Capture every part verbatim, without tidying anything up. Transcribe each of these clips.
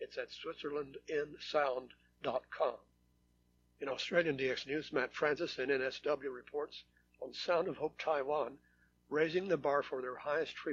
It's at switzerland in sound dot com. In Australian D X News, Matt Francis in N S W reports on Sound of Hope Taiwan, raising the bar for their highest treatment.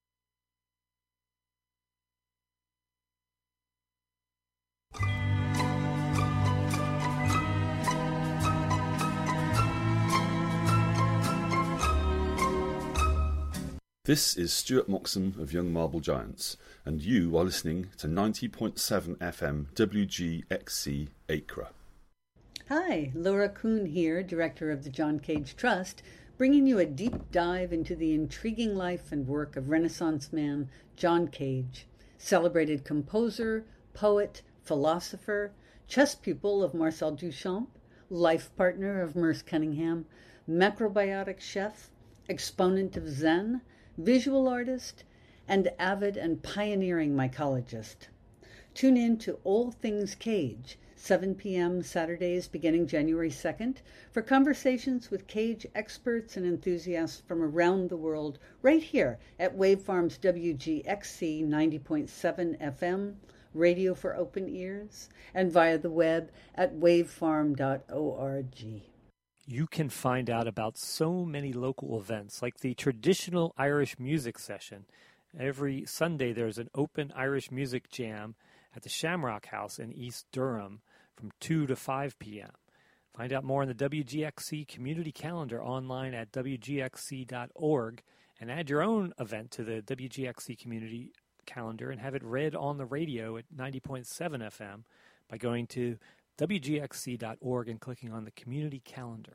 This is Stuart Moxon of Young Marble Giants, and you are listening to ninety point seven F M W G X C Acre. Hi, Laura Kuhn here, Director of the John Cage Trust, bringing you a deep dive into the intriguing life and work of Renaissance man John Cage, celebrated composer, poet, philosopher, chess pupil of Marcel Duchamp, life partner of Merce Cunningham, macrobiotic chef, exponent of Zen, visual artist, and avid and pioneering mycologist. Tune in to All Things Cage, seven p.m. Saturdays beginning January second, for conversations with Cage experts and enthusiasts from around the world, right here at Wavefarm's W G X C ninety point seven F M, radio for open ears, and via the web at wavefarm dot org. You can find out about so many local events, like the traditional Irish music session. Every Sunday there's an open Irish music jam at the Shamrock House in East Durham from two to five p.m. Find out more on the W G X C community calendar online at w g x c dot org and add your own event to the W G X C community calendar and have it read on the radio at ninety point seven F M by going to w g x c dot org and clicking on the community calendar.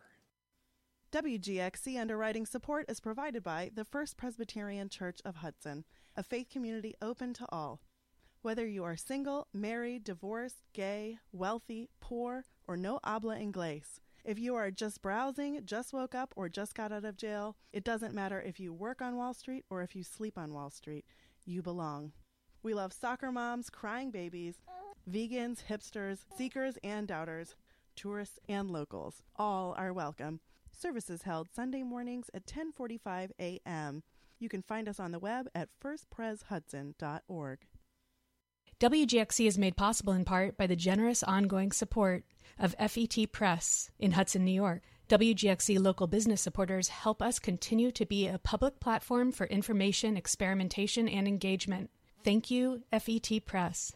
W G X C underwriting support is provided by the First Presbyterian Church of Hudson, a faith community open to all. Whether you are single, married, divorced, gay, wealthy, poor, or no habla inglés, if you are just browsing, just woke up, or just got out of jail, it doesn't matter if you work on Wall Street or if you sleep on Wall Street. You belong. We love soccer moms, crying babies, vegans, hipsters, seekers and doubters, tourists and locals. All are welcome. Services held Sunday mornings at ten forty-five a.m. You can find us on the web at first pres hudson dot org. W G X C is made possible in part by the generous ongoing support of F E T Press in Hudson, New York. W G X C local business supporters help us continue to be a public platform for information, experimentation, and engagement. Thank you, F E T Press.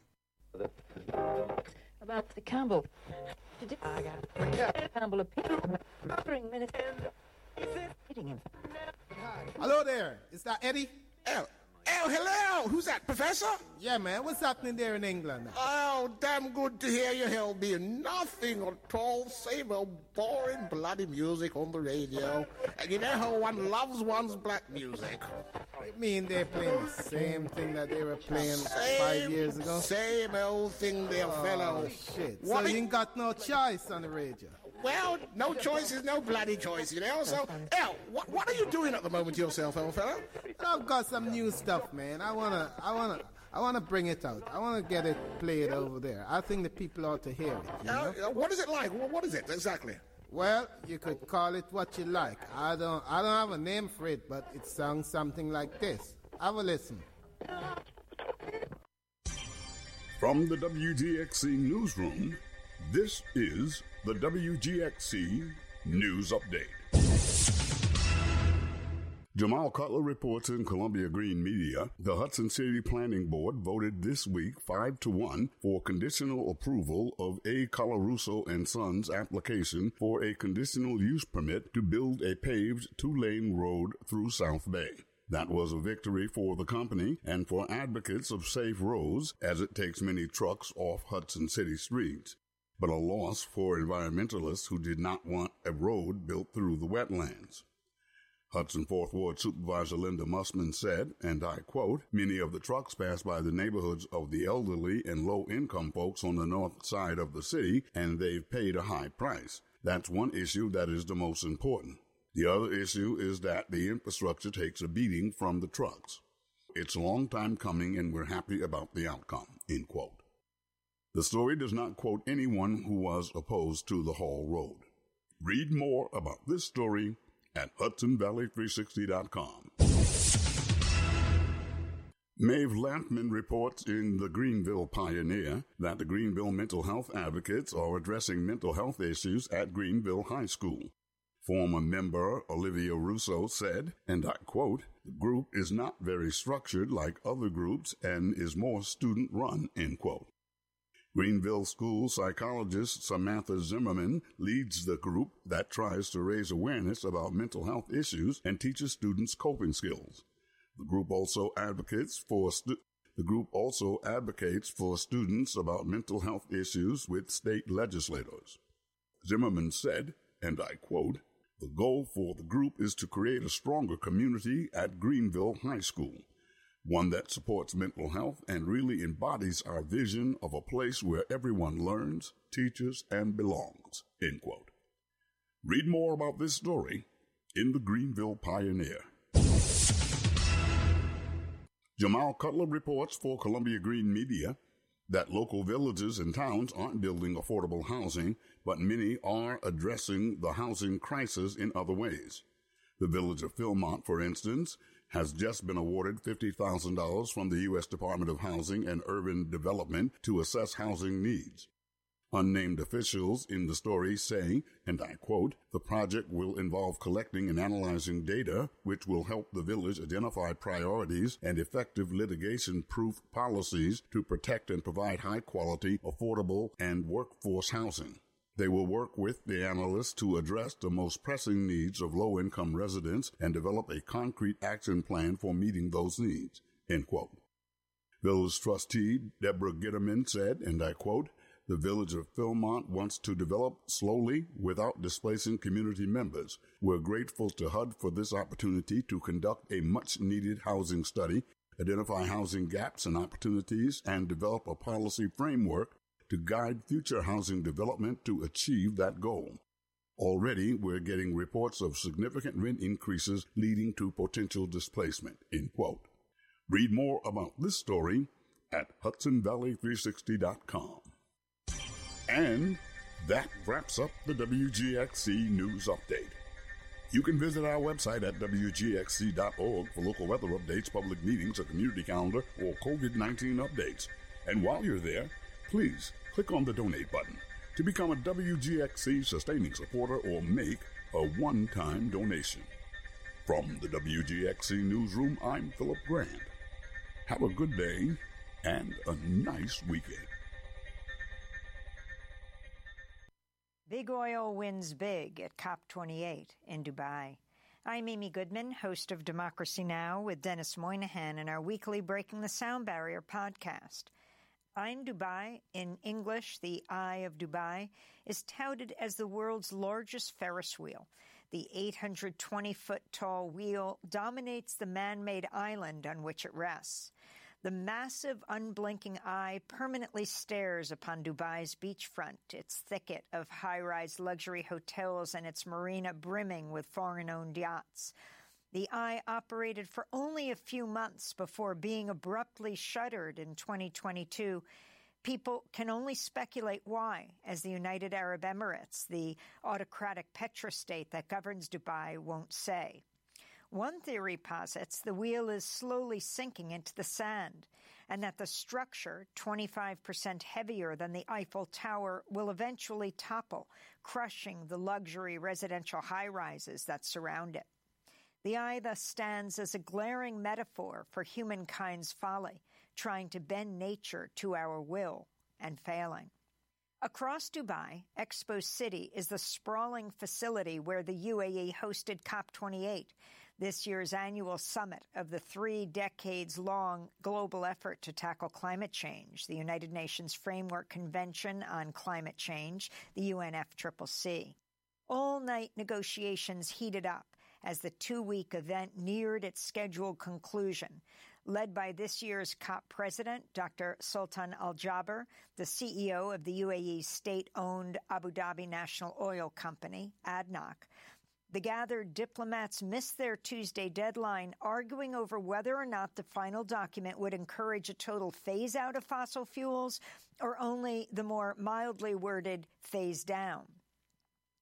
About the Campbell. I got Campbell a minute. Hitting him. Hello there. Is that Eddie? Oh, oh, hello. Who's that, Professor? Yeah, man. What's happening there in England? Oh, damn good to hear you, Helby. Nothing at all. Same old boring bloody music on the radio. And you know how one loves one's black music. I mean, they're playing the same thing that they were playing same, five years ago? Same old thing there, oh, fellow. Shit. What so you ain't got no choice on the radio? Well, no choice is no bloody choice, you know. So, El, what, what are you doing at the moment yourself, old fellow? I've got some new stuff, man. I wanna, I wanna, I wanna bring it out. I wanna get it played over there. I think the people ought to hear it. You know? uh, what is it like? What is it exactly? Well, you could call it what you like. I don't, I don't have a name for it, but it sounds something like this. Have a listen. From the W G X C newsroom, this is the W G X C News Update. Jamal Cutler reports in Columbia Green Media, the Hudson City Planning Board voted this week five to one for conditional approval of A. Colarusso and Sons application for a conditional use permit to build a paved two-lane road through South Bay. That was a victory for the company and for advocates of safe roads, as it takes many trucks off Hudson City streets, but a loss for environmentalists who did not want a road built through the wetlands. Hudson Fourth Ward Supervisor Linda Mussman said, and I quote, "Many of the trucks pass by the neighborhoods of the elderly and low-income folks on the north side of the city, and they've paid a high price. That's one issue that is the most important. The other issue is that the infrastructure takes a beating from the trucks. It's a long time coming, and we're happy about the outcome," end quote. The story does not quote anyone who was opposed to the Hall Road. Read more about this story at hudson valley three sixty dot com. Maeve Lampman reports in the Greenville Pioneer that the Greenville mental health advocates are addressing mental health issues at Greenville High School. Former member Olivia Russo said, and I quote, "The group is not very structured like other groups and is more student-run," end quote. Greenville school psychologist Samantha Zimmerman leads the group that tries to raise awareness about mental health issues and teaches students coping skills. The group also advocates for stu- the group also advocates for students about mental health issues with state legislators. Zimmerman said, and I quote, "The goal for the group is to create a stronger community at Greenville High School, one that supports mental health and really embodies our vision of a place where everyone learns, teaches, and belongs," end quote. Read more about this story in the Greenville Pioneer. Jamal Cutler reports for Columbia Green Media that local villages and towns aren't building affordable housing, but many are addressing the housing crisis in other ways. The village of Philmont, for instance, has just been awarded fifty thousand dollars from the U S Department of Housing and Urban Development to assess housing needs. Unnamed officials in the story say, and I quote, "The project will involve collecting and analyzing data which will help the village identify priorities and effective litigation-proof policies to protect and provide high-quality, affordable, and workforce housing. They will work with the analysts to address the most pressing needs of low-income residents and develop a concrete action plan for meeting those needs," end quote. Village trustee Deborah Gitterman said, and I quote, "The village of Philmont wants to develop slowly without displacing community members. We're grateful to H U D for this opportunity to conduct a much-needed housing study, identify housing gaps and opportunities, and develop a policy framework to guide future housing development to achieve that goal. Already, we're getting reports of significant rent increases leading to potential displacement," end quote. Read more about this story at Hudson Valley three sixty dot com. And that wraps up the W G X C News Update. You can visit our website at W G X C dot org for local weather updates, public meetings, a community calendar, or COVID nineteen updates. And while you're there, please click on the donate button to become a W G X C sustaining supporter or make a one-time donation. From the W G X C Newsroom, I'm Philip Grant. Have a good day and a nice weekend. Big oil wins big at COP twenty-eight in Dubai. I'm Amy Goodman, host of Democracy Now! With Dennis Moynihan in our weekly Breaking the Sound Barrier podcast. Ain Dubai, in English, the Eye of Dubai, is touted as the world's largest Ferris wheel. The eight hundred twenty foot tall wheel dominates the man-made island on which it rests. The massive, unblinking eye permanently stares upon Dubai's beachfront, its thicket of high-rise luxury hotels and its marina brimming with foreign-owned yachts. The eye operated for only a few months before being abruptly shuttered in twenty twenty-two. People can only speculate why, as the United Arab Emirates, the autocratic petrostate that governs Dubai, won't say. One theory posits the wheel is slowly sinking into the sand, and that the structure, twenty-five percent heavier than the Eiffel Tower, will eventually topple, crushing the luxury residential high-rises that surround it. The eye thus stands as a glaring metaphor for humankind's folly, trying to bend nature to our will and failing. Across Dubai, Expo City is the sprawling facility where the U A E hosted COP twenty-eight, this year's annual summit of the three decades-long global effort to tackle climate change, the United Nations Framework Convention on Climate Change, the U N F C C C. All-night negotiations heated up as the two-week event neared its scheduled conclusion, led by this year's COP president, Doctor Sultan Al Jaber, the C E O of the U A E's state-owned Abu Dhabi National Oil Company, A D N O C. The gathered diplomats missed their Tuesday deadline, arguing over whether or not the final document would encourage a total phase-out of fossil fuels or only the more mildly worded phase-down.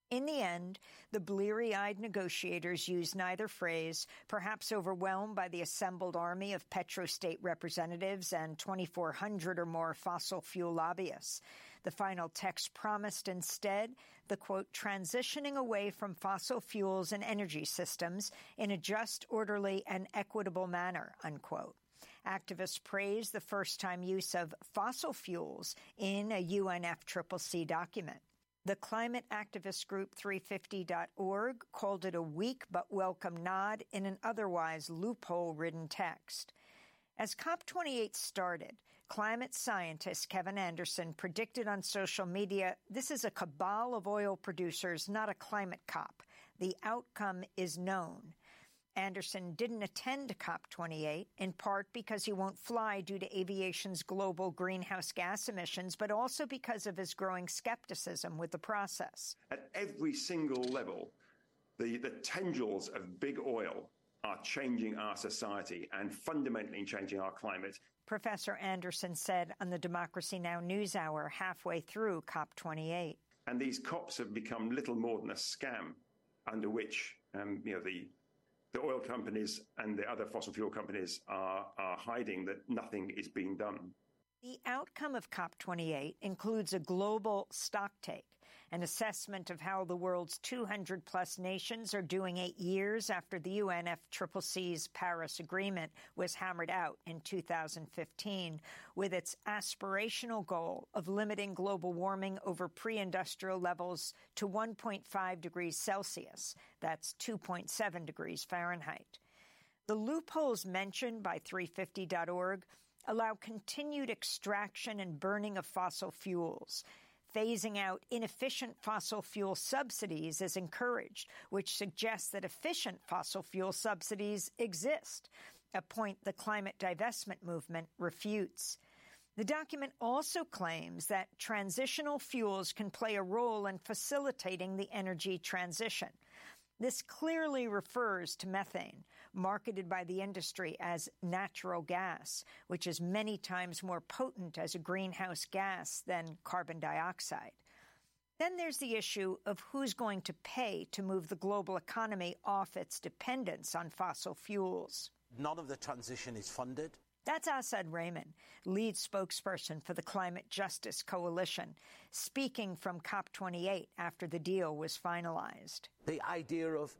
In the end, the bleary-eyed negotiators used neither phrase, perhaps overwhelmed by the assembled army of petrostate representatives and twenty-four hundred or more fossil fuel lobbyists. The final text promised instead the, quote, transitioning away from fossil fuels and energy systems in a just, orderly, and equitable manner, unquote. Activists praised the first-time use of fossil fuels in a U N F C C C document. The climate activist group three fifty dot org called it a weak but welcome nod in an otherwise loophole-ridden text. As COP twenty-eight started, climate scientist Kevin Anderson predicted on social media, this is a cabal of oil producers, not a climate COP. The outcome is known. Anderson didn't attend COP twenty-eight, in part because he won't fly due to aviation's global greenhouse gas emissions, but also because of his growing skepticism with the process. At every single level, the, the tendrils of big oil are changing our society and fundamentally changing our climate. Professor Anderson said on the Democracy Now! NewsHour halfway through COP twenty-eight. And these COPs have become little more than a scam under which, um, you know, the The oil companies and the other fossil fuel companies are, are hiding that nothing is being done. The outcome of COP twenty-eight includes a global stocktake, an assessment of how the world's two hundred plus nations are doing eight years after the U N F C C C's Paris Agreement was hammered out in two thousand fifteen, with its aspirational goal of limiting global warming over pre-industrial levels to one point five degrees Celsius. That's two point seven degrees Fahrenheit. The loopholes mentioned by three fifty dot org allow continued extraction and burning of fossil fuels. Phasing out inefficient fossil fuel subsidies is encouraged, which suggests that efficient fossil fuel subsidies exist, a point the climate divestment movement refutes. The document also claims that transitional fuels can play a role in facilitating the energy transition. This clearly refers to methane, marketed by the industry as natural gas, which is many times more potent as a greenhouse gas than carbon dioxide. Then there's the issue of who's going to pay to move the global economy off its dependence on fossil fuels. None of the transition is funded. That's Asad Rehman, lead spokesperson for the Climate Justice Coalition, speaking from COP twenty-eight after the deal was finalized. The idea of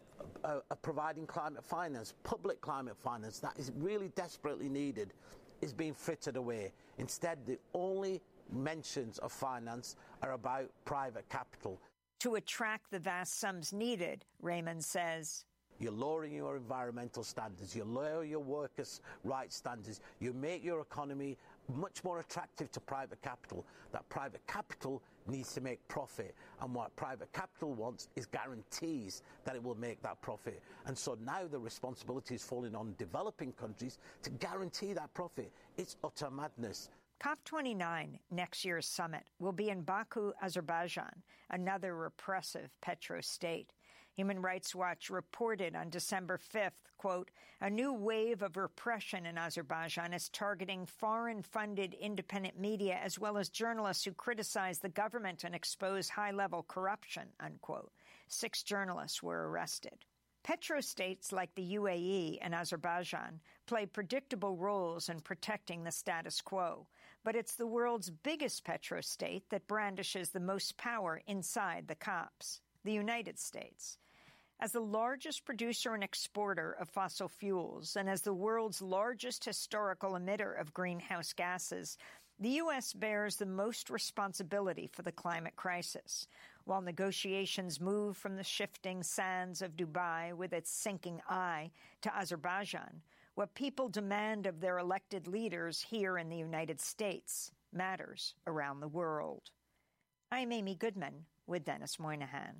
uh, uh, providing climate finance, public climate finance, that is really desperately needed, is being frittered away. Instead, the only mentions of finance are about private capital. To attract the vast sums needed, Rehman says, you're lowering your environmental standards, you lower your workers' rights standards, you make your economy much more attractive to private capital. That private capital needs to make profit, and what private capital wants is guarantees that it will make that profit. And so now the responsibility is falling on developing countries to guarantee that profit. It's utter madness. COP twenty-nine, next year's summit, will be in Baku, Azerbaijan, another repressive petro-state. Human Rights Watch reported on December fifth, quote, a new wave of repression in Azerbaijan is targeting foreign-funded independent media as well as journalists who criticize the government and expose high-level corruption, unquote. Six journalists were arrested. Petrostates like the U A E and Azerbaijan play predictable roles in protecting the status quo, but it's the world's biggest petrostate that brandishes the most power inside the COPs, the United States. As the largest producer and exporter of fossil fuels and as the world's largest historical emitter of greenhouse gases, the U S bears the most responsibility for the climate crisis. While negotiations move from the shifting sands of Dubai with its sinking eye to Azerbaijan, what people demand of their elected leaders here in the United States matters around the world. I'm Amy Goodman with Dennis Moynihan.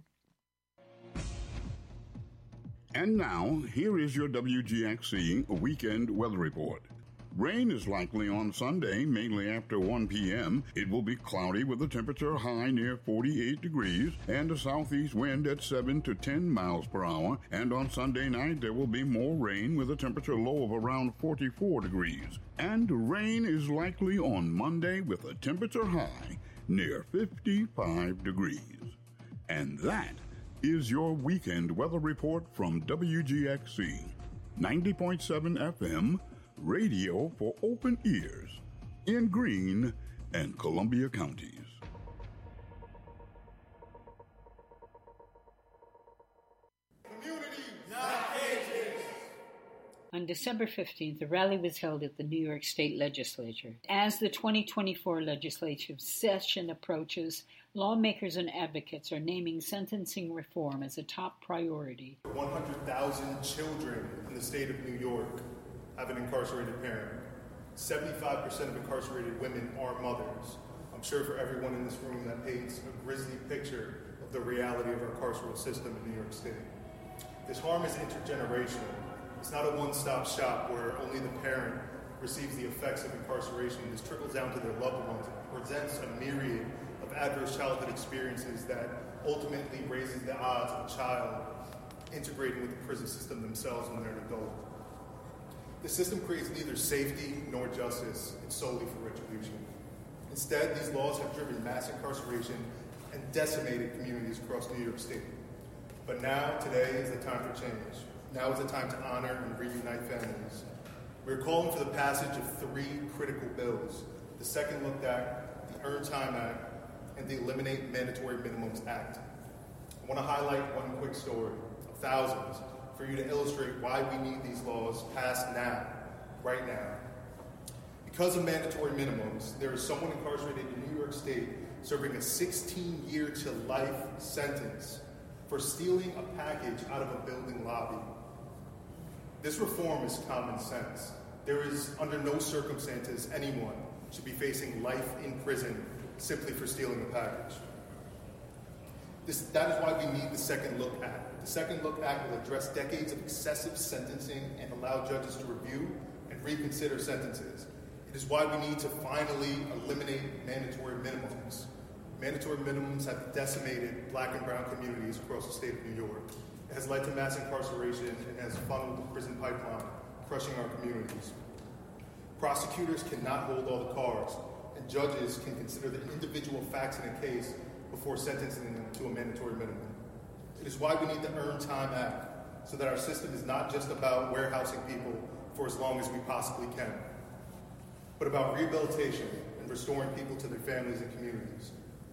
And now, here is your W G X C Weekend Weather Report. Rain is likely on Sunday, mainly after one p.m. It will be cloudy with a temperature high near forty-eight degrees and a southeast wind at seven to ten miles per hour. And on Sunday night, there will be more rain with a temperature low of around forty-four degrees. And rain is likely on Monday with a temperature high near fifty-five degrees. And that is your weekend weather report from W G X C, ninety point seven F M, radio for open ears, in Greene and Columbia counties. On December fifteenth, a rally was held at the New York State Legislature. As the twenty twenty-four legislative session approaches, lawmakers and advocates are naming sentencing reform as a top priority. one hundred thousand children in the state of New York have an incarcerated parent. seventy-five percent of incarcerated women are mothers. I'm sure for everyone in this room that paints a grisly picture of the reality of our carceral system in New York State. This harm is intergenerational. It's not a one-stop shop where only the parent receives the effects of incarceration. This trickles down to their loved ones. It presents a myriad of adverse childhood experiences that ultimately raises the odds of a child integrating with the prison system themselves when they're an adult. The system creates neither safety nor justice. It's solely for retribution. Instead, these laws have driven mass incarceration and decimated communities across New York State. But now, today, is the time for change. Now is the time to honor and reunite families. We're calling for the passage of three critical bills: the Second Look Act, the Earned Time Act, and the Eliminate Mandatory Minimums Act. I want to highlight one quick story of thousands for you to illustrate why we need these laws passed now, right now. Because of mandatory minimums, there is someone incarcerated in New York State serving a sixteen-year-to-life sentence for stealing a package out of a building lobby. This reform is common sense. There is, under no circumstances, anyone should be facing life in prison simply for stealing a package. This, that is why we need the Second Look Act. The Second Look Act will address decades of excessive sentencing and allow judges to review and reconsider sentences. It is why we need to finally eliminate mandatory minimums. Mandatory minimums have decimated black and brown communities across the state of New York. It has led to mass incarceration and has funneled the prison pipeline, crushing our communities. Prosecutors cannot hold all the cards, and judges can consider the individual facts in a case before sentencing them to a mandatory minimum. It is why we need the Earned Time Act, so that our system is not just about warehousing people for as long as we possibly can, but about rehabilitation and restoring people to their families and communities.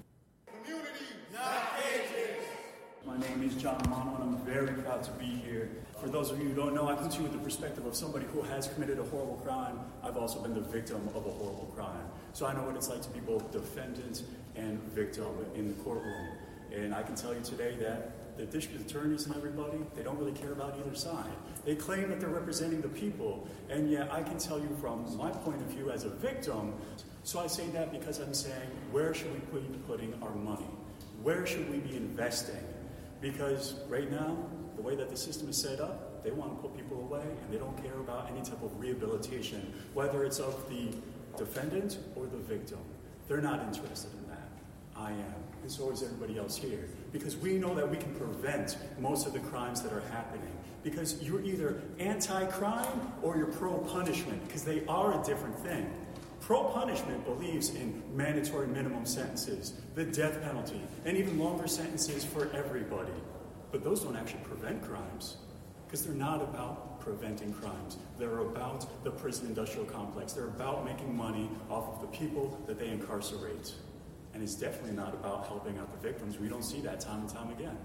My name is John Romano, and I'm very proud to be here. For those of you who don't know, I come to you with the perspective of somebody who has committed a horrible crime. I've also been the victim of a horrible crime. So I know what it's like to be both defendant and victim in the courtroom. And I can tell you today that the district attorneys and everybody, they don't really care about either side. They claim that they're representing the people, and yet I can tell you from my point of view as a victim, so I say that because I'm saying, where should we be putting our money? Where should we be investing? Because right now, the way that the system is set up, they want to put people away and they don't care about any type of rehabilitation, whether it's of the defendant or the victim. They're not interested in that. I am, and so is everybody else here. Because we know that we can prevent most of the crimes that are happening. Because you're either anti-crime or you're pro-punishment, because they are a different thing. Pro-punishment believes in mandatory minimum sentences, the death penalty, and even longer sentences for everybody. But those don't actually prevent crimes, because they're not about preventing crimes. They're about the prison industrial complex. They're about making money off of the people that they incarcerate. And it's definitely not about helping out the victims. We don't see that time and time again.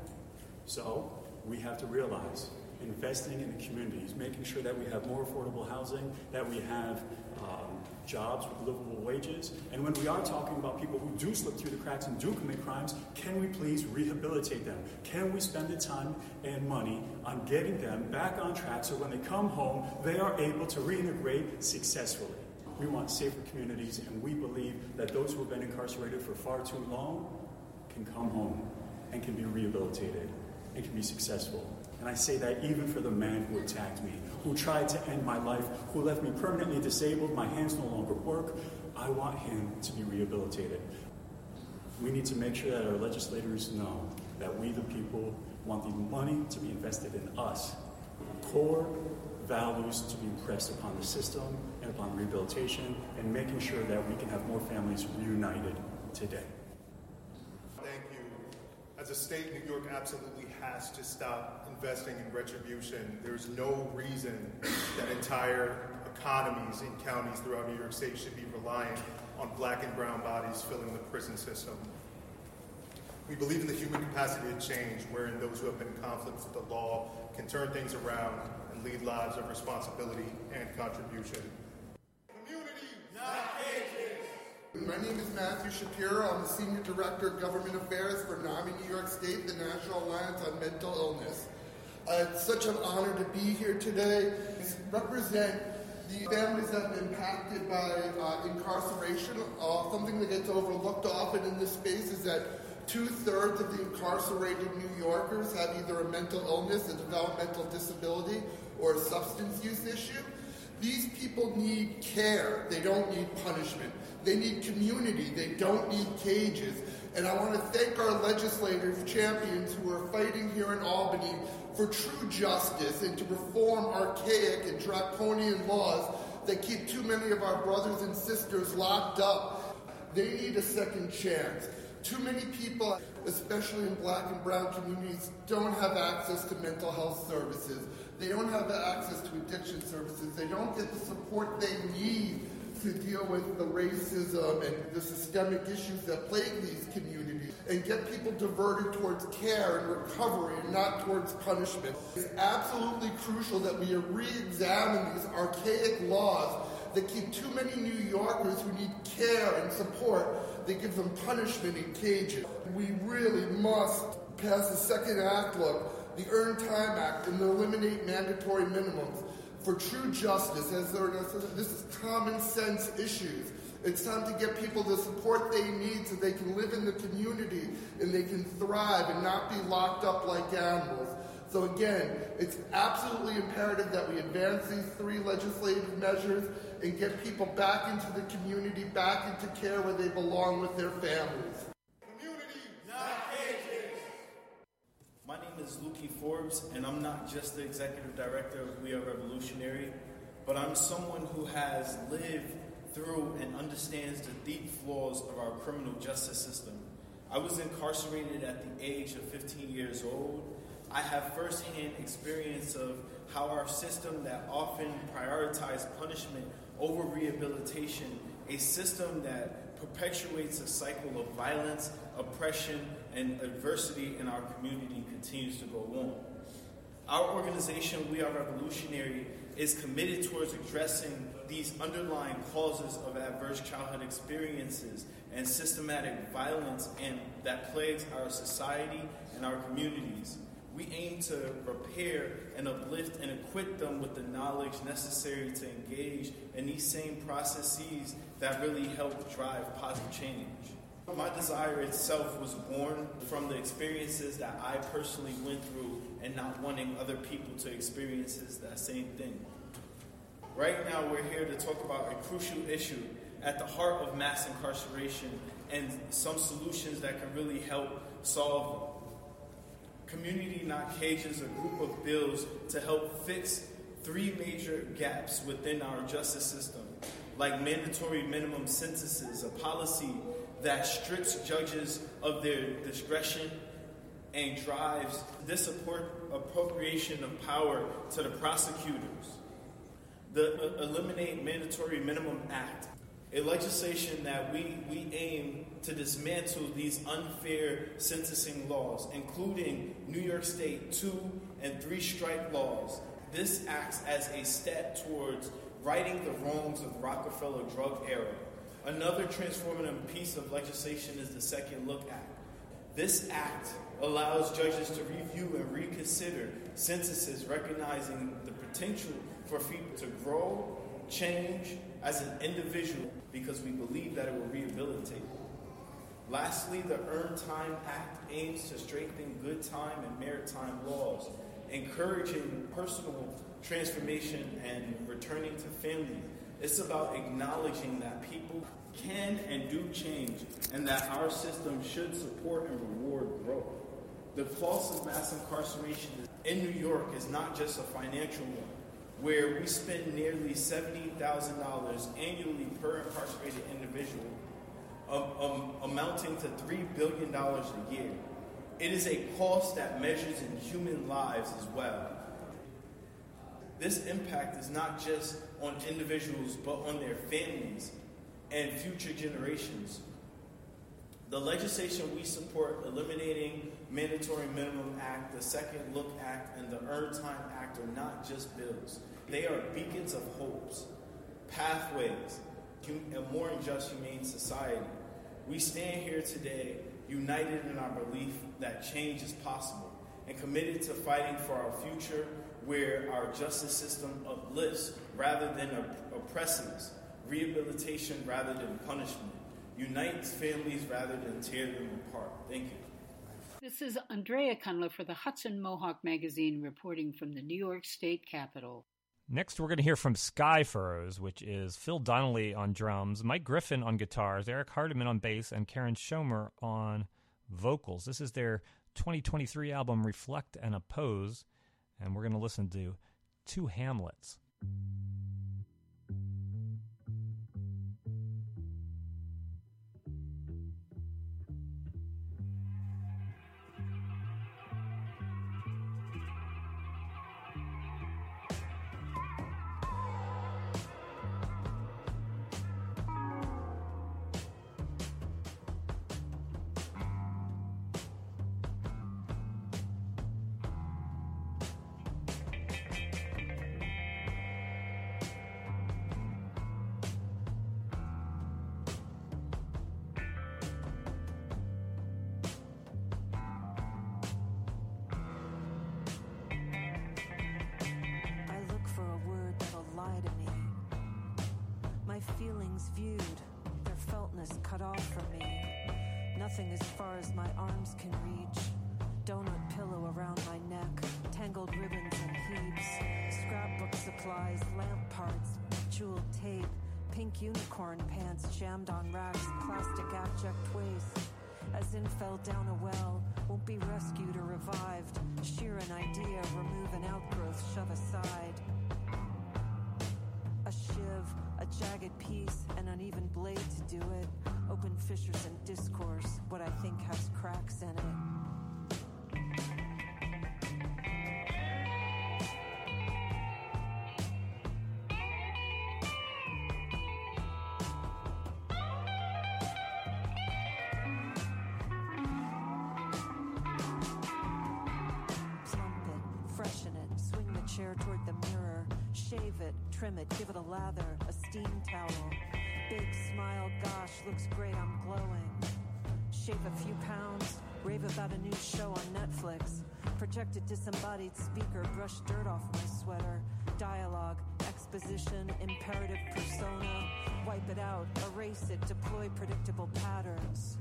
So we have to realize, investing in the communities, making sure that we have more affordable housing, that we have um, jobs with livable wages. And when we are talking about people who do slip through the cracks and do commit crimes, can we please rehabilitate them? Can we spend the time and money on getting them back on track so when they come home, they are able to reintegrate successfully? We want safer communities, and we believe that those who have been incarcerated for far too long can come home and can be rehabilitated and can be successful. And I say that even for the man who attacked me, who tried to end my life, who left me permanently disabled, my hands no longer work. I want him to be rehabilitated. We need to make sure that our legislators know that we, the people, want the money to be invested in us. Core values to be impressed upon the system and upon rehabilitation, and making sure that we can have more families reunited today. Thank you. As a state, New York absolutely has to stop investing in retribution. There's no reason that entire economies in counties throughout New York State should be reliant on black and brown bodies filling the prison system. We believe in the human capacity to change, wherein those who have been in conflict with the law can turn things around and lead lives of responsibility and contribution. Community, not cages. My name is Matthew Shapiro. I'm the Senior Director of Government Affairs for NAMI New York State, the National Alliance on Mental Illness. Uh, it's such an honor to be here today to represent the families that have been impacted by uh, incarceration. Uh, something that gets overlooked often in this space is that two-thirds of the incarcerated New Yorkers have either a mental illness, a developmental disability, or a substance use issue. These people need care. They don't need punishment. They need community. They don't need cages. And I want to thank our legislative champions who are fighting here in Albany for true justice and to reform archaic and draconian laws that keep too many of our brothers and sisters locked up. They need a second chance. Too many people, especially in black and brown communities, don't have access to mental health services. They don't have access to addiction services. They don't get the support they need to deal with the racism and the systemic issues that plague these communities and get people diverted towards care and recovery and not towards punishment. It's absolutely crucial that we re-examine these archaic laws that keep too many New Yorkers who need care and support. They give them punishment in cages. We really must pass the second act look, the Earned Time Act, and eliminate mandatory minimums for true justice, as there are, this is common sense issues. It's time to get people the support they need so they can live in the community and they can thrive and not be locked up like animals. So again, it's absolutely imperative that we advance these three legislative measures and get people back into the community, back into care where they belong with their families. Community, not cages. My name is Lukey Forbes, and I'm not just the executive director of We Are Revolutionary, but I'm someone who has lived through and understands the deep flaws of our criminal justice system. I was incarcerated at the age of fifteen years old. I have firsthand experience of how our system that often prioritizes punishment over rehabilitation, a system that perpetuates a cycle of violence, oppression, and adversity in our community continues to go on. Our organization, We Are Revolutionary, is committed towards addressing these underlying causes of adverse childhood experiences and systematic violence and that plagues our society and our communities. We aim to repair and uplift and equip them with the knowledge necessary to engage in these same processes that really help drive positive change. My desire itself was born from the experiences that I personally went through and not wanting other people to experience that same thing. Right now, we're here to talk about a crucial issue at the heart of mass incarceration and some solutions that can really help solve them. Community Not Cages, a group of bills to help fix three major gaps within our justice system, like mandatory minimum sentences, a policy that strips judges of their discretion and drives disappropriation of power to the prosecutors. The Eliminate Mandatory Minimum Act, a legislation that we, we aim to dismantle these unfair sentencing laws, including New York State two and three strike laws. This acts as a step towards righting the wrongs of the Rockefeller drug era. Another transformative piece of legislation is the Second Look Act. This act allows judges to review and reconsider sentences, recognizing the potential for people to grow, change as an individual, because we believe that it will rehabilitate. Lastly, the Earned Time Act aims to strengthen good time and maritime laws, encouraging personal transformation and returning to family. It's about acknowledging that people can and do change, and that our system should support and reward growth. The cost of mass incarceration in New York is not just a financial one, where we spend nearly seventy thousand dollars annually per incarcerated individual, um, um, amounting to three billion dollars a year. It is a cost that measures in human lives as well. This impact is not just on individuals, but on their families and future generations. The legislation we support, eliminating Mandatory Minimum Act, the Second Look Act, and the Earned Time Act, are not just bills. They are beacons of hopes, pathways, a more just, humane society. We stand here today united in our belief that change is possible and committed to fighting for our future where our justice system uplifts rather than oppresses, rehabilitation rather than punishment, unites families rather than tear them apart. Thank you. This is Andrea Cunliffe for the Hudson Mohawk Magazine reporting from the New York State Capitol. Next, we're going to hear from Sky Furrows, which is Phil Donnelly on drums, Mike Griffin on guitars, Eric Hardiman on bass, and Karen Schomer on vocals. This is their twenty twenty-three album, Reflect and Oppose, and we're going to listen to Two Hamlets. Feelings viewed, their feltness cut off from me. Nothing as far as my arms can reach. Donut pillow around my neck, tangled ribbons and heaps. Scrapbook supplies, lamp parts, jeweled tape, pink unicorn pants jammed on racks, plastic abject waste. As in fell down a well, won't be rescued or revived. Sheer an idea, remove an outgrowth, shove aside. A shiv, a jagged piece, an uneven blade to do it. Open fissures in discourse, what I think has cracks in it. Toward the mirror, shave it, trim it, give it a lather, a steam towel. Big smile, gosh, looks great, I'm glowing. Shave a few pounds, rave about a new show on Netflix. Projected disembodied speaker, brush dirt off my sweater. Dialogue, exposition, imperative persona. Wipe it out, erase it, deploy predictable patterns.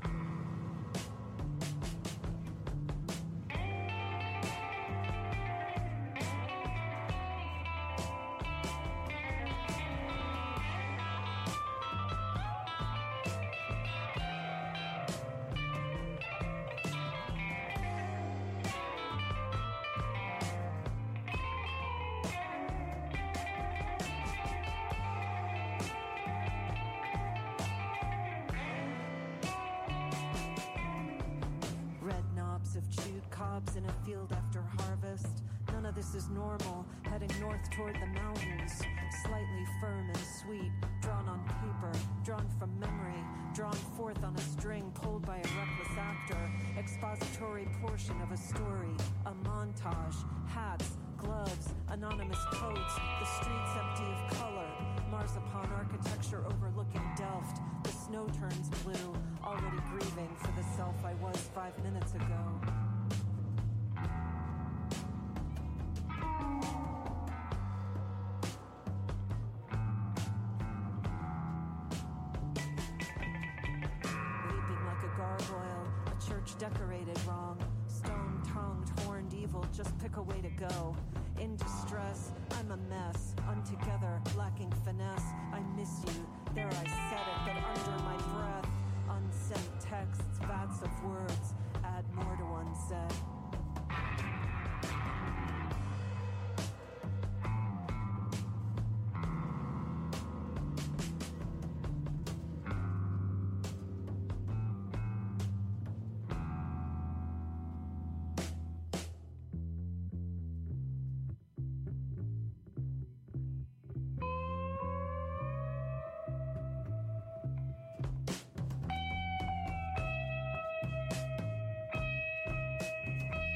In a field after harvest. None of this is normal. Heading north toward the mountains. Slightly firm and sweet. Drawn on paper. Drawn from memory. Drawn forth on a string pulled by a reckless actor. Expository portion of a story. A montage. Hats. Gloves. Anonymous coats. The streets empty of color. Marzipan architecture overlooking Delft. The snow turns blue. Already grieving for the self I was five minutes ago. Decorated wrong, stone-tongued, horned evil, just pick a way to go. In distress, I'm a mess, untogether, lacking finesse. I miss you, there I said it, but under my breath.